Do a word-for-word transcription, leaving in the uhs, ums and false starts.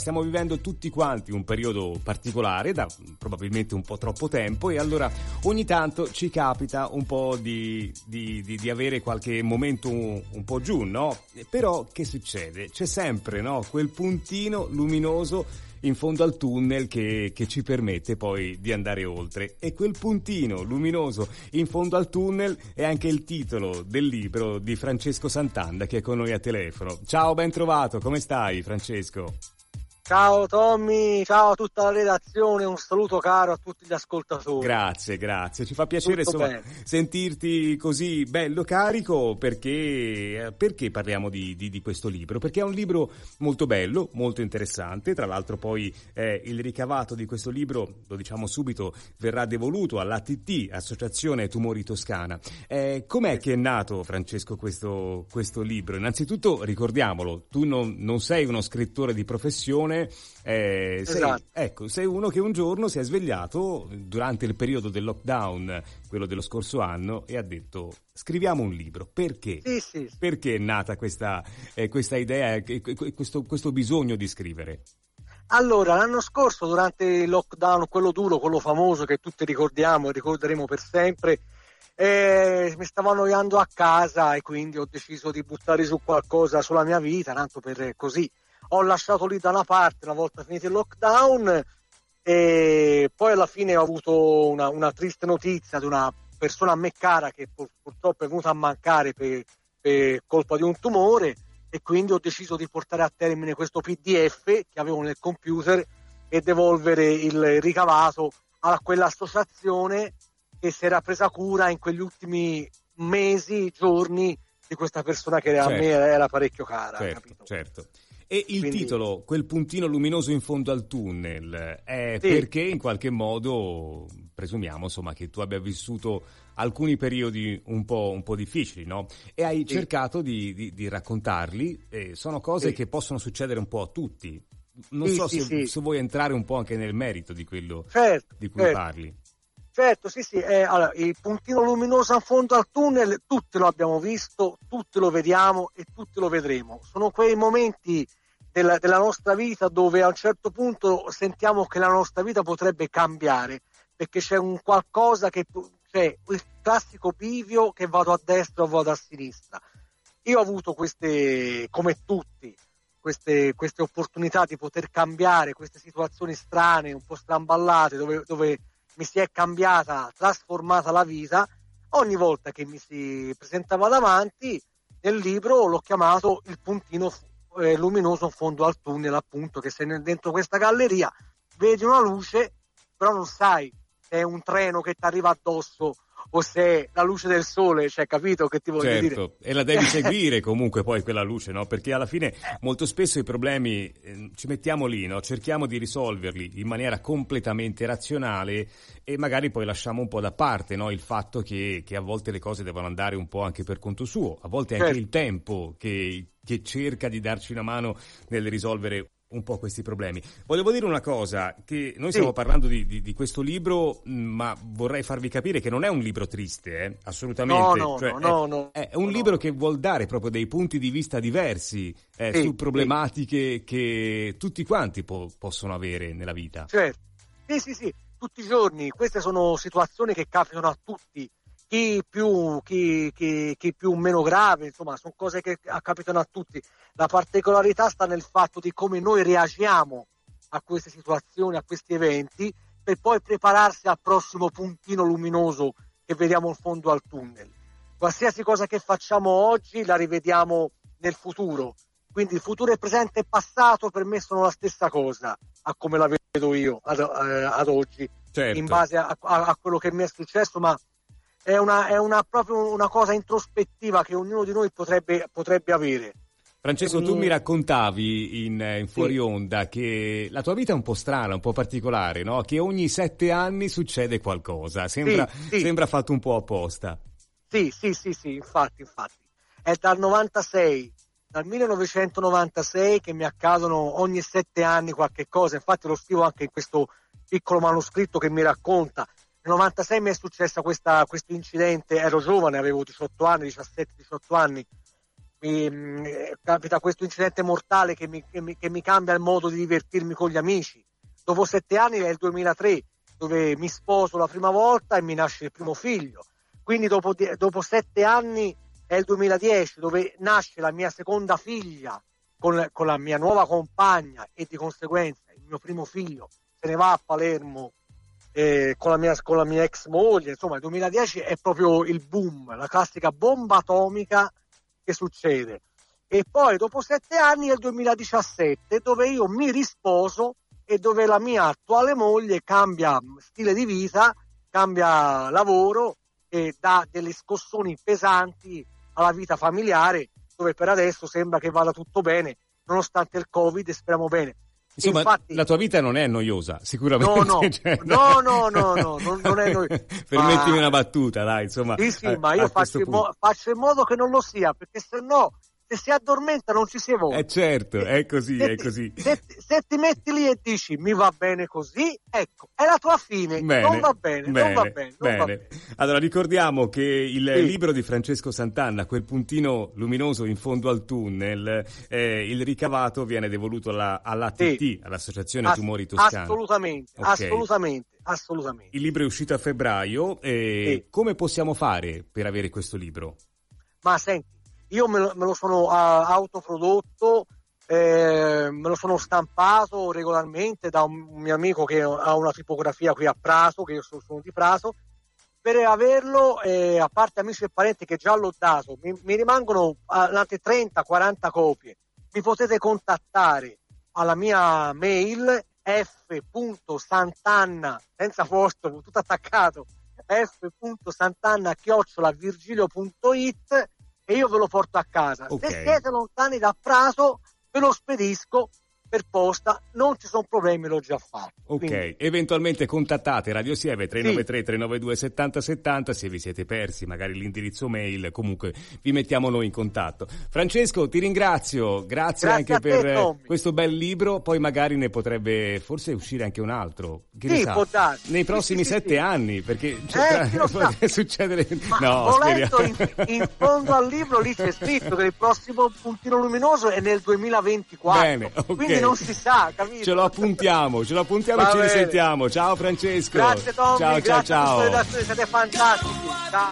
stiamo vivendo tutti quanti un periodo particolare, da probabilmente un po' troppo tempo, e allora ogni tanto ci capita un po' di, di, di, di avere qualche momento un, un po' giù, no? Però che succede? C'è sempre, no? Quel puntino luminoso in fondo al tunnel che, che ci permette poi di andare oltre, e quel puntino luminoso in fondo al tunnel è anche il titolo del libro di Francesco Sant'Anda, che è con noi a telefono. Ciao, ben trovato, come stai Francesco? Ciao Tommy, ciao a tutta la redazione, un saluto caro a tutti gli ascoltatori. Grazie, grazie, ci fa piacere insomma, sentirti così bello carico, perché, perché parliamo di, di, di questo libro? Perché è un libro molto bello, molto interessante, tra l'altro poi eh, il ricavato di questo libro, lo diciamo subito, verrà devoluto all'A T T, Associazione Tumori Toscana. Eh, com'è che è nato, Francesco, questo, questo libro? Innanzitutto ricordiamolo, tu non, non sei uno scrittore di professione. Eh, sei, esatto. Ecco, sei uno che un giorno si è svegliato durante il periodo del lockdown, quello dello scorso anno, e ha detto: scriviamo un libro. Perché? Sì, sì. Perché è nata questa, eh, questa idea, eh, questo, questo bisogno di scrivere? Allora, l'anno scorso, durante il lockdown, quello duro, quello famoso che tutti ricordiamo e ricorderemo per sempre, eh, mi stavo annoiando a casa e quindi ho deciso di buttare su qualcosa sulla mia vita, tanto per così. Ho lasciato lì da una parte una volta finito il lockdown, e poi alla fine ho avuto una, una triste notizia di una persona a me cara che pur, purtroppo è venuta a mancare per, per colpa di un tumore, e quindi ho deciso di portare a termine questo P D F che avevo nel computer e devolvere il ricavato a quell'associazione che si era presa cura in quegli ultimi mesi, giorni di questa persona che certo. a me era parecchio cara. Certo, capito? certo. E il Quindi... titolo, quel puntino luminoso in fondo al tunnel, è sì. perché in qualche modo presumiamo insomma che tu abbia vissuto alcuni periodi un po', un po' difficili, no? E hai sì. cercato di, di, di raccontarli, e sono cose sì. che possono succedere un po' a tutti. Non sì, so sì, se, sì. se vuoi entrare un po' anche nel merito di quello certo, di cui certo. parli. Certo, sì, sì. Eh, allora, il puntino luminoso in fondo al tunnel, tutti lo abbiamo visto, tutti lo vediamo e tutti lo vedremo. Sono quei momenti della, della nostra vita dove a un certo punto sentiamo che la nostra vita potrebbe cambiare, perché c'è un qualcosa che, cioè il classico bivio che vado a destra o vado a sinistra. Io ho avuto queste, come tutti, queste, queste opportunità di poter cambiare queste situazioni strane, un po' stramballate, dove, dove mi si è cambiata, trasformata la vita. Ogni volta che mi si presentava davanti, nel libro l'ho chiamato il puntino eh, luminoso in fondo al tunnel, appunto, che sei dentro questa galleria, vedi una luce, però non sai se è un treno che ti arriva addosso o se è la luce del sole, cioè, capito che ti voglio certo, dire? E la devi seguire comunque poi quella luce, no? Perché alla fine molto spesso i problemi eh, ci mettiamo lì, no? Cerchiamo di risolverli in maniera completamente razionale, e magari poi lasciamo un po' da parte, no? Il fatto che, che a volte le cose devono andare un po' anche per conto suo, a volte è anche certo. il tempo che, che cerca di darci una mano nel risolvere un po' questi problemi. Volevo dire una cosa, che noi stiamo sì. parlando di, di, di questo libro, ma vorrei farvi capire che non è un libro triste, eh? Assolutamente. No, no, cioè, no, è, no, no, è un no, libro no. che vuol dare proprio dei punti di vista diversi eh, sì, su problematiche sì. che tutti quanti po- possono avere nella vita. Certo, sì, sì, sì, tutti i giorni. Queste sono situazioni che capitano a tutti, chi più, chi, chi, chi più meno grave, insomma, sono cose che capitano a tutti. La particolarità sta nel fatto di come noi reagiamo a queste situazioni, a questi eventi, per poi prepararsi al prossimo puntino luminoso che vediamo in fondo al tunnel. Qualsiasi cosa che facciamo oggi la rivediamo nel futuro, quindi il futuro e presente e passato per me sono la stessa cosa, a come la vedo io ad, eh, ad oggi, certo. in base a, a, a quello che mi è successo, ma è una, è una proprio una cosa introspettiva che ognuno di noi potrebbe, potrebbe avere. Francesco, tu mi raccontavi in, in fuori sì. onda che la tua vita è un po' strana, un po' particolare, no? Che ogni sette anni succede qualcosa, sembra, sì, sì. sembra fatto un po' apposta. Sì, sì, sì, sì, infatti, infatti. È dal novantasei, dal millenovecentonovantasei che mi accadono ogni sette anni qualche cosa, infatti lo scrivo anche in questo piccolo manoscritto che mi racconta. Nel novantasei mi è successa questa, questo incidente, ero giovane, avevo diciotto anni, diciassette diciotto anni, mi, capita questo incidente mortale che mi, che, mi, che mi cambia il modo di divertirmi con gli amici. Dopo sette anni è il duemilatré, dove mi sposo la prima volta e mi nasce il primo figlio. Quindi dopo, dopo sette anni è il duemiladieci, dove nasce la mia seconda figlia con, con la mia nuova compagna, e di conseguenza il mio primo figlio se ne va a Palermo eh, con, la mia, con la mia ex moglie. Insomma, il duemiladieci è proprio il boom, la classica bomba atomica che succede. E poi dopo sette anni è il duemiladiciassette, dove io mi risposo e dove la mia attuale moglie cambia stile di vita, cambia lavoro e dà delle scossoni pesanti alla vita familiare, dove per adesso sembra che vada tutto bene, nonostante il Covid, e speriamo bene. Insomma, infatti, la tua vita non è noiosa, sicuramente. No, no, cioè, no, no, no, no, non, non è noiosa. Permettimi ma... una battuta, dai, insomma. Sì, sì, a, ma io faccio in, mo- faccio in modo che non lo sia, perché se no, se si addormenta non ci si evolve. Eh certo, è così, se è ti, così. Se, se ti metti lì e dici mi va bene così, ecco, è la tua fine. Bene, non va bene, bene, non va bene, non bene. va bene. Allora ricordiamo che il sì. libro di Francesco Sant'Anna, Quel puntino luminoso in fondo al tunnel, eh, il ricavato viene devoluto alla, all'A T T, sì. all'Associazione As- Tumori Toscana. Assolutamente, okay. assolutamente, assolutamente. Il libro è uscito a febbraio, e sì. come possiamo fare per avere questo libro? Ma senti, io me lo, me lo sono uh, autoprodotto, eh, me lo sono stampato regolarmente da un, un mio amico che ha una tipografia qui a Prato, che io sono, sono di Prato. Per averlo, eh, a parte amici e parenti che già l'ho dato, mi, mi rimangono altre trenta quaranta copie. Mi potete contattare alla mia mail f punto santanna, senza posto, tutto attaccato, f punto santanna chiocciola virgilio punto it, e io ve lo porto a casa. Okay. Se siete lontani da Prato, ve lo spedisco per posta, non ci sono problemi, l'ho già fatto. Ok, quindi eventualmente contattate Radio Sieve tre nove tre tre nove due sette zero sette zero se vi siete persi magari l'indirizzo mail, comunque vi mettiamo noi in contatto. Francesco, ti ringrazio, grazie, grazie anche per te, Tommy, questo bel libro, poi magari ne potrebbe forse uscire anche un altro, che sì, ne sa, può darsi. nei prossimi sì, sì, sette sì. anni, perché cioè, eh, potrebbe succedere. Ma no, ho letto in, in fondo al libro, lì c'è scritto che il prossimo puntino luminoso è nel duemilaventiquattro. Bene, okay. Quindi non si sa, capito? Ce lo appuntiamo, ce lo appuntiamo e ci risentiamo. Ciao Francesco. Grazie Tommy, ciao, grazie ciao, ciao. siete fantastici. Ciao.